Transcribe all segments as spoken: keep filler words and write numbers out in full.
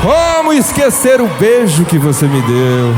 Como esquecer o beijo que você me deu?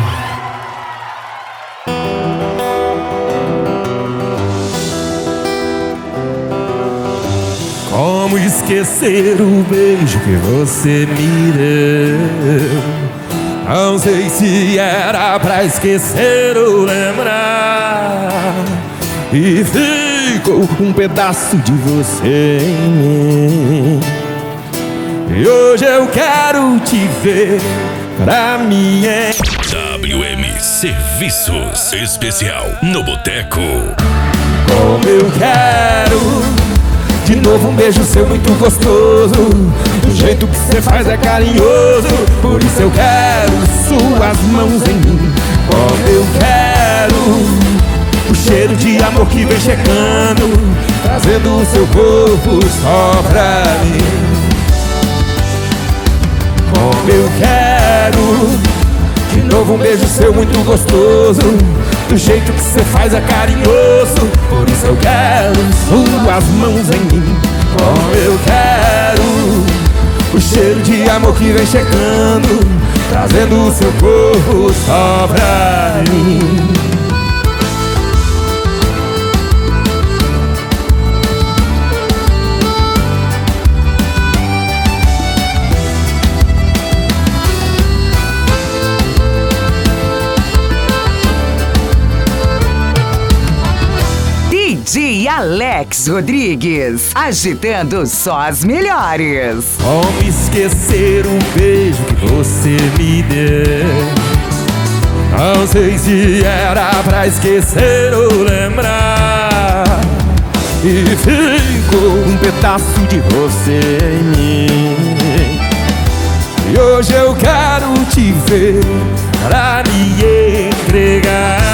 Como esquecer o beijo que você me deu? Não sei se era pra esquecer ou lembrar, e ficou um pedaço de você em mim. E hoje eu quero te ver pra mim. W M Serviços Especial no Boteco. Como eu quero de novo um beijo seu muito gostoso. Do jeito que você faz é carinhoso. Por isso eu quero suas mãos em mim. Como eu quero o cheiro de amor que vem chegando, trazendo o seu corpo só pra mim. Como eu quero de novo um beijo seu muito gostoso. Do jeito que você faz é carinhoso. Por isso eu quero suas mãos em mim. Como eu quero o cheiro de amor que vem chegando, trazendo o seu corpo só pra mim. D J Alex Rodrigues, agitando só as melhores. Como esquecer o beijo que você me deu? Não sei se era pra esquecer ou lembrar, e ficou um pedaço de você em mim. E hoje eu quero te ver pra me entregar.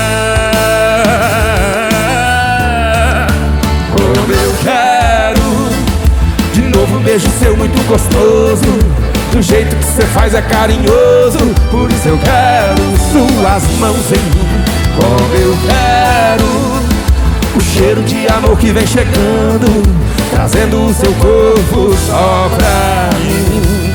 Eu quero de novo um beijo seu muito gostoso. Do jeito que você faz é carinhoso. Por isso eu quero suas mãos em mim. Como eu quero o cheiro de amor que vem chegando, trazendo o seu corpo só pra mim.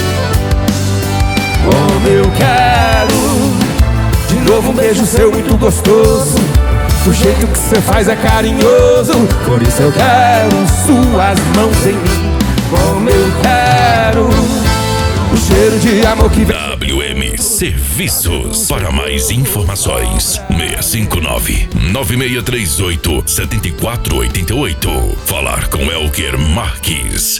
Como eu quero de novo um beijo seu muito gostoso. O jeito que você faz é carinhoso. Por isso eu quero suas mãos em mim. Como eu quero o cheiro de amor que vem. W M Serviços. Para mais informações, seis cinco nove, nove seis três oito, sete quatro oito oito. Falar com Elker Marques.